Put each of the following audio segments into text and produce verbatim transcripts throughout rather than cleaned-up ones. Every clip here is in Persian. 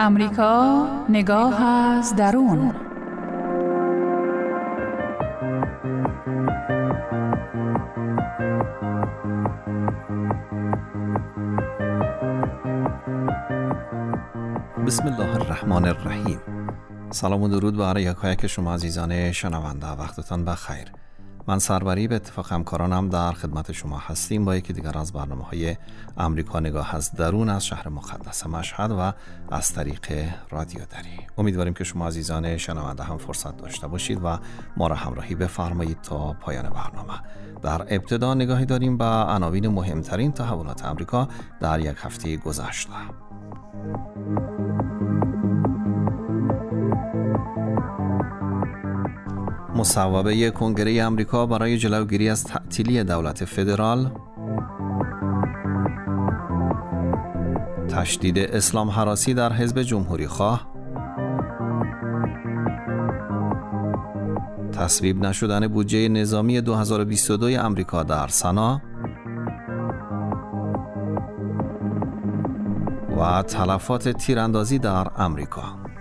امریکا نگاه از درون. بسم الله الرحمن الرحیم. سلام و درود برای یکایک شما عزیزان شنونده. وقتتان بخیر. من سروری به اتفاق همکارانم در خدمت شما هستیم با یکی دیگر از برنامه‌های امریکا نگاه از درون از شهر مقدس مشهد و از طریق رادیو دری. امیدواریم که شما عزیزان شنونده هم فرصت داشته باشید و ما را همراهی بفرمایید تا پایان برنامه. در ابتدا نگاهی داریم به عناوین مهمترین تحولات امریکا در یک هفته گذشته. مصوبه کنگره امریکا برای جلوگیری از تعطیلی دولت فدرال، تشدید اسلام هراسی در حزب جمهوری خواه، تصویب نشدن بودجه نظامی دو هزار و بیست و دو امریکا در سنا و تلفات تیراندازی در امریکا.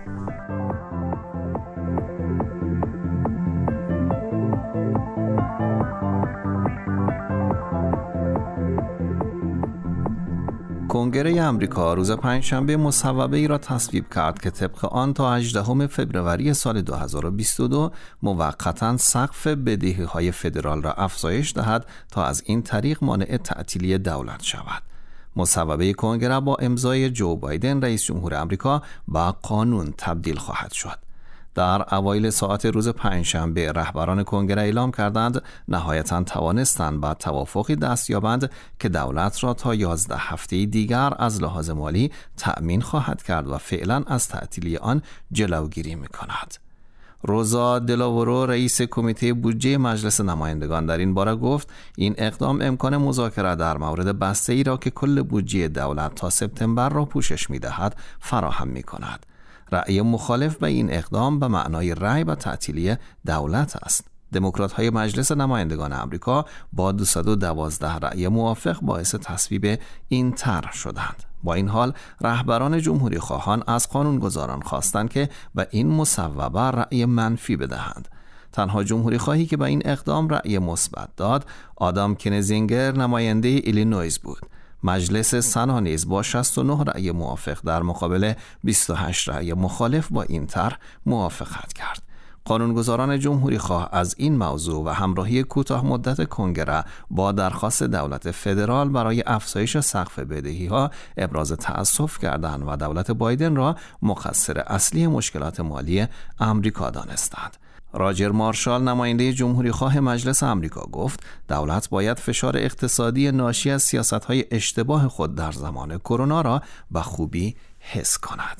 کنگره امریکا روز پنجشنبه مصوبه ای را تصویب کرد که طبق آن تا هجدهم فوریه سال دو هزار و بیست و دو موقتاً سقف بدهی‌های فدرال را افزایش دهد تا از این طریق مانع تعطیلی دولت شود. مصوبه کنگره با امضای جو بایدن رئیس جمهور آمریکا به قانون تبدیل خواهد شد. در اوایل ساعت روز پنجشنبه رهبران کنگره اعلام کردند نهایتاً توانستند به توافقی دست یابند که دولت را تا یازده هفته دیگر از لحاظ مالی تأمین خواهد کرد و فعلاً از تعطیلی آن جلوگیری می‌کند. روزا دلاورو رئیس کمیته بودجه مجلس نمایندگان در این باره گفت این اقدام امکان مذاکره در مورد بسته‌ای را که کل بودجه دولت تا سپتامبر را پوشش می‌دهد فراهم می‌کند. رأی مخالف به این اقدام به معنای رأی به تعطیلی دولت است. دموکرات‌های مجلس نمایندگان آمریکا با دویست و دوازده رأی موافق باعث تصویب این طرح شدند. با این حال رهبران جمهوری خواهان از قانونگذاران خواستند که به این مصوبه رأی منفی بدهند. تنها جمهوری خواهی که به این اقدام رأی مثبت داد آدام کنزینگر نماینده ایلینویز بود. مجلس سنا نیز با شصت و نه رأی موافق در مقابل بیست و هشت رأی مخالف با این طرح موافقت کرد. قانونگذاران جمهوری خواه از این موضوع و همراهی کوتاه مدت کنگره با درخواست دولت فدرال برای افزایش سقف بدهی‌ها ابراز تأسف کردند و دولت بایدن را مقصر اصلی مشکلات مالی آمریکا دانستند. راجر مارشال نماینده جمهوری خواه مجلس آمریکا گفت دولت باید فشار اقتصادی ناشی از سیاست‌های اشتباه خود در زمان کرونا را به خوبی حس کند.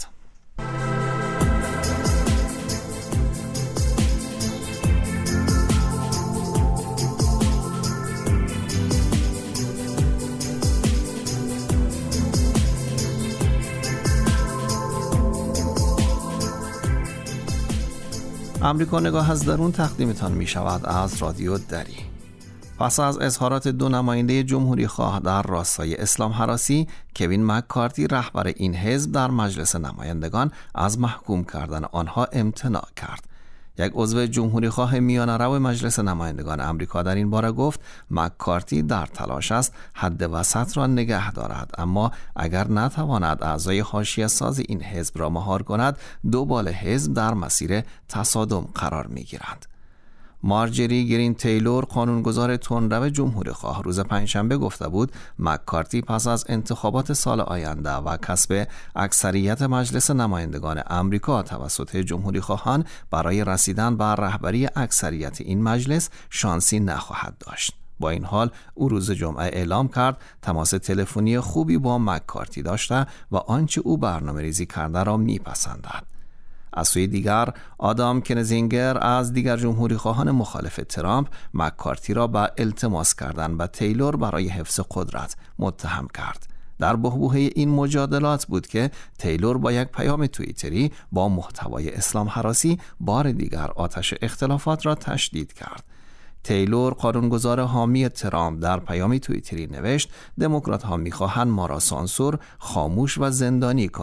امریکا نگاه از درون تقدیمتان می شود از رادیو دری. پس از اظهارات دو نماینده جمهوری خواه در راستای اسلام هراسی، کوین مککارتی رهبر این حزب در مجلس نمایندگان از محکوم کردن آنها امتناع کرد. یک عضو جمهوری خواه میانه‌رو مجلس نمایندگان آمریکا در این باره گفت مککارتی در تلاش است حد وسط را نگه دارد، اما اگر نتواند اعضای حاشیه ساز این حزب را مهار کند دو بال حزب در مسیر تصادم قرار می‌گیرند. مارجری گرین تیلور قانونگذار تندرو جمهوری خواه روز پنجشنبه گفته بود مککارتی پس از انتخابات سال آینده و کسب اکثریت مجلس نمایندگان آمریکا توسط جمهوری خواهان برای رسیدن به رهبری اکثریت این مجلس شانسی نخواهد داشت. با این حال او روز جمعه اعلام کرد تماس تلفنی خوبی با مککارتی داشته و آنچه او برنامه‌ریزی کرده را میپسندد. از سوی دیگر آدام کنزینگر از دیگر جمهوری خواهان مخالف ترامپ مککارتی را به التماس کردن به تیلور برای حفظ قدرت متهم کرد. در بحبوحه این مجادلات بود که تیلور با یک پیام توییتری با محتوای اسلام هراسی بار دیگر آتش اختلافات را تشدید کرد. تیلور قانونگذار حامی ترامپ در پیامی توییتری نوشت دموکرات‌ها می‌خواهند ما را سانسور، خاموش و زندانی کنند.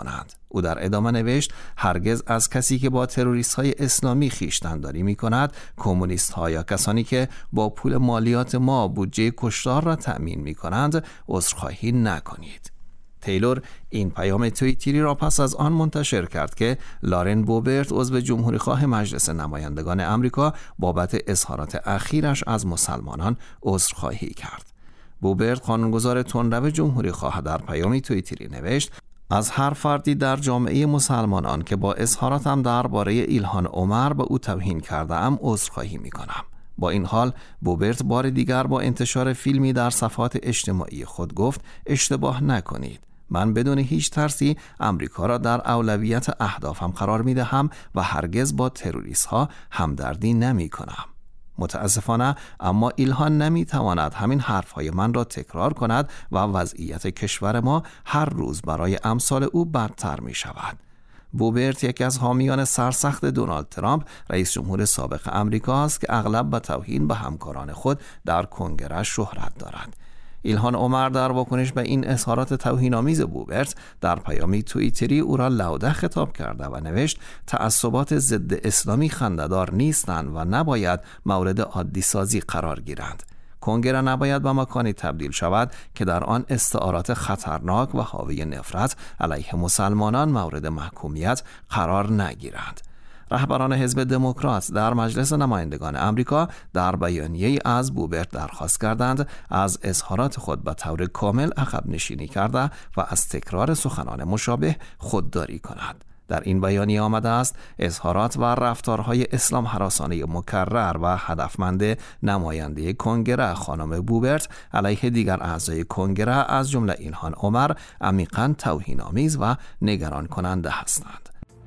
او در ادامه نوشت هرگز از کسی که با تروریست‌های اسلامی خویشتن‌داری می‌کند، کمونیست‌ها یا کسانی که با پول مالیات ما بودجه کشتار را تأمین می‌کنند، عذرخواهی نکنید. تیلور این پیام توییتری را پس از آن منتشر کرد که لارن بوبرت عضو جمهوریخواه مجلس نمایندگان آمریکا بابت اظهارات اخیرش از مسلمانان عذرخواهی کرد. بوبرت قانونگذار تندرو جمهوریخواه در پیامی توییتری نوشت از هر فردی در جامعه مسلمانان که با اظهاراتم درباره ایلهان عمر به او توهین کرده‌ام عذرخواهی می‌کنم. با این حال بوبرت بار دیگر با انتشار فیلمی در صفحات اجتماعی خود گفت اشتباه نکنید. من بدون هیچ ترسی امریکا را در اولویت اهدافم قرار می‌دهم و هرگز با تروریست‌ها همدردی نمی‌کنم. متاسفانه اما ایلهان نمی‌تواند همین حرف‌های من را تکرار کند و وضعیت کشور ما هر روز برای امثال او بدتر می‌شود. بوبرت یکی از حامیان سرسخت دونالد ترامپ رئیس جمهور سابق آمریکا است که اغلب به توهین به همکاران خود در کنگره شهرت دارد. ایلهان عمر در واکنش به این اظهارات توهین‌آمیز بوبرت در پیامی توییتری او را لوده خطاب کرده و نوشت تعصبات ضد اسلامی خنده‌دار نیستند و نباید مورد عادی سازی قرار گیرند. کنگره نباید به مکانی تبدیل شود که در آن استعارات خطرناک و حاوی نفرت علیه مسلمانان مورد محکومیت قرار نگیرند. رهبران حزب دموکرات در مجلس نمایندگان آمریکا در بیانیه‌ای از بوبرت درخواست کردند از اظهارات خود به طور کامل عقب نشینی کرده و از تکرار سخنان مشابه خودداری کند. در این بیانیه آمده است اظهارات و رفتارهای اسلام هراسانه مکرر و هدفمند نماینده کنگره خانم بوبرت علیه دیگر اعضای کنگره از جمله ایلهان عمر عمیقاً توهین‌آمیز و نگران کننده هستند.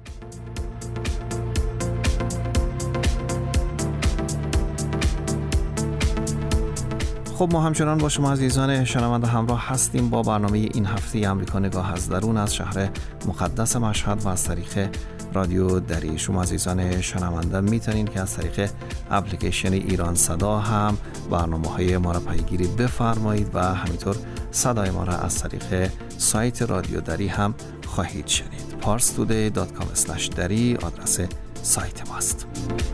خب ما همچنان با شما عزیزان شنونده همراه هستیم با برنامه این هفته امریکا نگاه از درون از شهر مقدس مشهد و از طریق رادیو دری. شما عزیزان شنونده میتونید که از طریق اپلیکیشن ایران صدا هم برنامه‌های ما را پیگیری بفرمایید و همینطور صدای ما را از طریق سایت رادیو دری هم خواهید شنید. پارس تودی دات کام اسلش دری آدرس سایت ماست.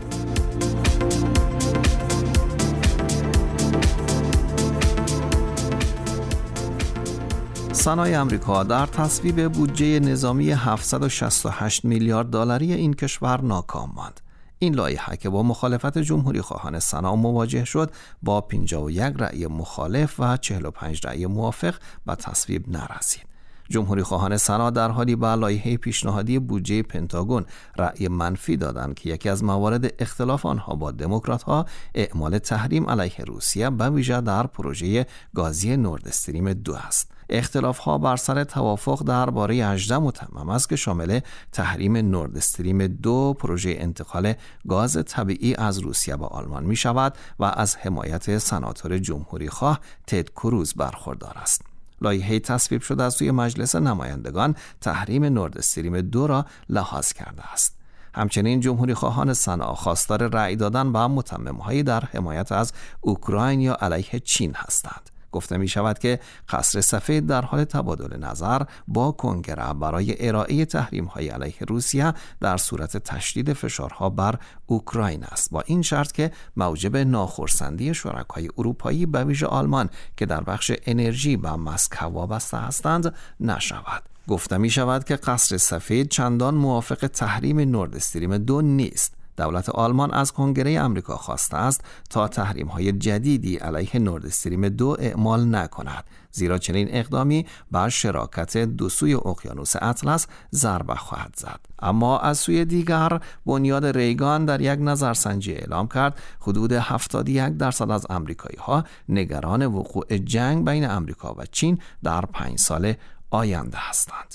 سنای آمریکا در تصویب بودجه نظامی هفتصد و شصت و هشت میلیارد دلاری این کشور ناکام ماند. این لایحه که با مخالفت جمهوری خواهان سنا مواجه شد با پنجاه و یک رأی مخالف و چهل و پنج رأی موافق به تصویب نرسید. جمهوری خواهان سنا در حالی به لایحه پیشنهادی بودجه پنتاگون رأی منفی دادند که یکی از موارد اختلاف آنها با دموکرات‌ها اعمال تحریم علیه روسیه به ویژه در پروژه گازی نورد استریم دو است. اختلاف‌ها بر سر توافق درباره هجده متمم است که شامل تحریم نورد استریم دو پروژه انتقال گاز طبیعی از روسیه به آلمان می شود و از حمایت سناتور جمهوری خواه تد کروز برخوردار است. لایحه تصویب شده از سوی مجلس نمایندگان تحریم نورد استریم دو را لحاظ کرده است. همچنین جمهوری خواهان سنا خواستار رأی دادن به متمم‌هایی در حمایت از اوکراین یا علیه چین هستند. گفته می شود که قصر سفید در حال تبادل نظر با کنگره برای ارائه تحریم‌های علیه روسیه در صورت تشدید فشارها بر اوکراین است، با این شرط که موجب ناخرسندی شرکای اروپایی به ویژه آلمان که در بخش انرژی به مسکو وابسته هستند نشود. گفته می شود که قصر سفید چندان موافق تحریم نورد استریم دو نیست. دولت آلمان از کنگره آمریکا خواسته است تا تحریم‌های جدیدی علیه نورد استریم دو اعمال نکند، زیرا چنین اقدامی بر شراکت دو سوی اقیانوس اطلس ضربه خواهد زد. اما از سوی دیگر بنیاد ریگان در یک نظرسنجی اعلام کرد حدود هفتاد و یک درصد از آمریکایی‌ها نگران وقوع جنگ بین آمریکا و چین در پنج سال آینده هستند.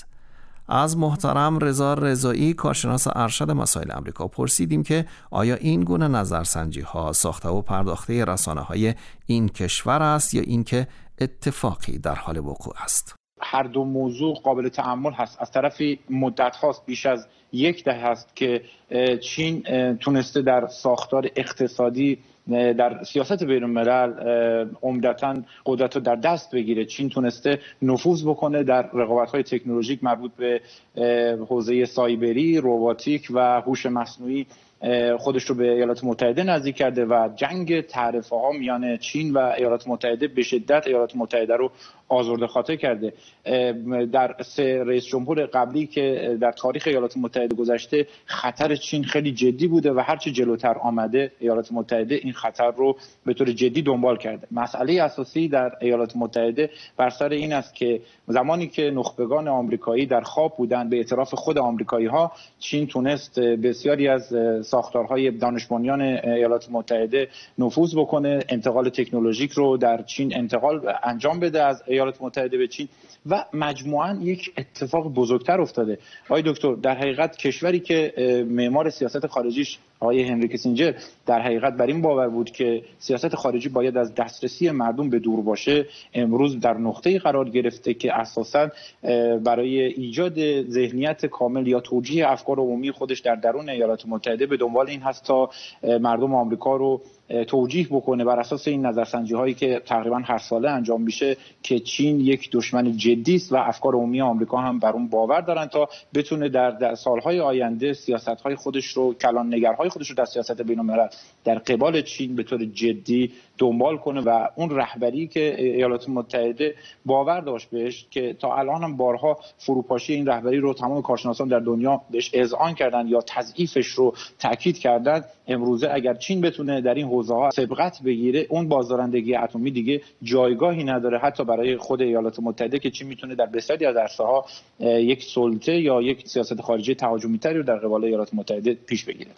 از محترم رضا رضایی کارشناس ارشد مسائل آمریکا پرسیدیم که آیا این گونه نظرسنجی ها ساخته و پرداخته رسانه های این کشور است یا اینکه اتفاقی در حال وقوع است؟ هر دو موضوع قابل تأمل هست. از طرفی مدت هاست، بیش از یک دهه است که چین تونسته در ساختار اقتصادی در سیاست بین الملل عمدتاً قدرت رو در دست بگیره. چین تونسته نفوذ بکنه در رقابت‌های تکنولوژیک مربوط به حوزه سایبری، رباتیک و هوش مصنوعی خودش رو به ایالات متحده نزدیک کرده و جنگ تعرفه‌ها میان چین و ایالات متحده به شدت ایالات متحده رو آزرده خاطر کرده. در سه رئیس جمهور قبلی که در تاریخ ایالات متحده گذشته خطر چین خیلی جدی بوده و هرچی جلوتر آمده ایالات متحده این خطر رو به طور جدی دنبال کرده. مسئله اساسی در ایالات متحده بر سر این است که زمانی که نخبگان آمریکایی در خواب بودند، به اعتراف خود آمریکایی‌ها، چین تونست بسیاری از ساختارهای دانش بنیان ایالات متحده نفوذ بکنه، انتقال تکنولوژیک رو در چین انتقال انجام بده از ایالات متحده به چین و مجموعاً یک اتفاق بزرگتر افتاده. آقای دکتر، در حقیقت کشوری که معمار سیاست خارجیش آقای هنری کیسینجر در حقیقت بر این باور بود که سیاست خارجی باید از دسترسی مردم به دور باشه، امروز در نقطه‌ای قرار گرفته که اساساً برای ایجاد ذهنیت کامل یا توجیه افکار عمومی خودش در درون ایالات متحده به دنبال این هست تا مردم آمریکا رو توجیه بکنه بر اساس این نظرسنجی هایی که تقریبا هر ساله انجام میشه که چین یک دشمن جدی است و افکار عمومی آمریکا هم بر اون باور دارن تا بتونه در, در سالهای آینده سیاست های خودش رو، کلان نگرهای خودش رو در سیاست بین الملل در قبال چین به طور جدی دنبال کنه و اون رهبری که ایالات متحده باور داشت بهش که تا الان هم بارها فروپاشی این رهبری رو تمام کارشناسان در دنیا بهش اذعان کردن یا تضعیفش رو تاکید کردن، امروزه اگر چین بتونه در این حوزه ها سبقت بگیره، اون بازدارندگی اتمی دیگه جایگاهی نداره حتی برای خود ایالات متحده که چین میتونه در بسیاری از عرصه‌ها یک سلطه یا یک سیاست خارجی تهاجمی‌تری رو در قبال ایالات متحده پیش بگیره.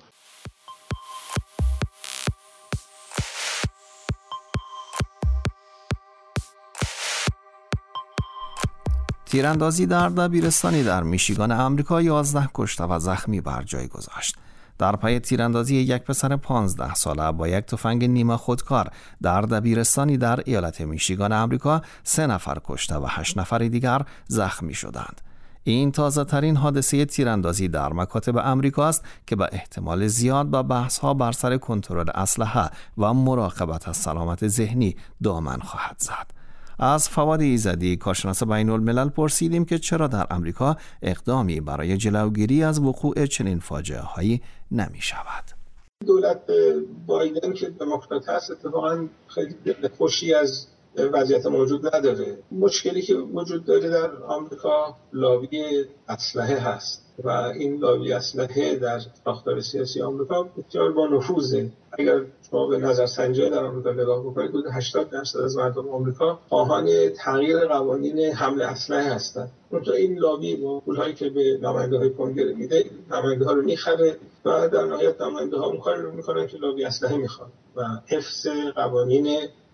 تیراندازی در دبیرستانی در میشیگان آمریکا یازده کشته و زخمی بر جای گذاشت. در پی تیراندازی یک پسر پانزده ساله با یک تفنگ نیمه خودکار در دبیرستانی در ایالت میشیگان آمریکا سه نفر کشته و هشت نفر دیگر زخمی شدند. این تازه ترین حادثه تیراندازی در مکاتب آمریکا است که به احتمال زیاد با بحث‌ها بر سر کنترل اسلحه و مراقبت از سلامت ذهنی دامن خواهد زد. از فواد ایزدی، کارشناس بین الملل، پرسیدیم که چرا در آمریکا اقدامی برای جلوگیری از وقوع چنین فاجعه هایی نمی شود. دولت بایدن که دموکرات هست اتفاقا خیلی خوشی از وضعیت موجود نداره. مشکلی که وجود داره در آمریکا لابی اسلحه هست و این لابی اسلحه در ساختار سیاسی آمریکا بسیار با نفوذه. اگر شما به نظرسنجی در آمریکا نگاه بکنید، حدود هشتاد درصد از مردم آمریکا خواهان تغییر قوانین حمل اسلحه هستند. اونجا این لابی با پول‌هایی که به نماینده‌های کنگره میده، نماینده‌ها رو میخره و در نهایت نماینده‌ها اون کار رو میکنن که لابی اسلحه میخوان و حفظ قوانین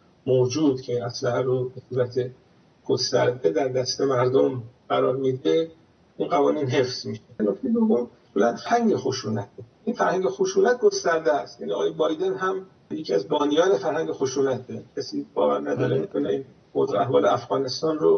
موجود که اسلحه رو به صورت گسترده در دست مردم قرار میده، این قوانین حفظ میشه. نکته دوم، بلند فرهنگ خشونت. این فرهنگ خشونت گسترده است. این آقای بایدن هم یکی از بانیان فرهنگ خشونته. کسی باور نداره میتونه این وضع احوال افغانستان رو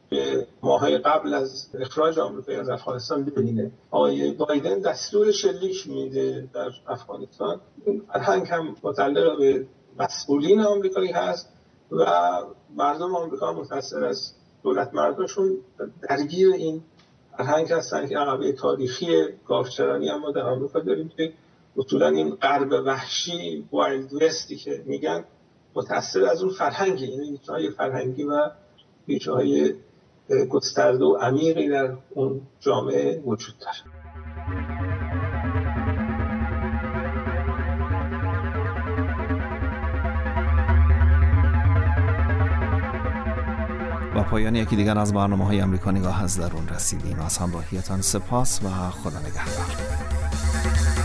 به ماهای قبل از اخراج آمریکا از افغانستان ببینه. آقای بایدن دستور شلیک میده در افغانستان. این فرهنگ هم متعلق به مسئولین آمریکایی هست و مردم آمریکا متأثر از دولت مردمشون درگیر این فرهنگ هستن که عقبه تاریخی گاوچرانی هم ما در آمریکا داریم که اصولا این غرب وحشی، وایلد وستی که میگن، متأثر از اون فرهنگی، این ریشه‌های فرهنگی و ریشه‌های گسترده و عمیقی در اون جامعه وجود داره. و پایان یکی دیگر از برنامه‌های آمریکا نگاه از درون رسیدیم. از همراهیتان سپاس و خدا نگهدار.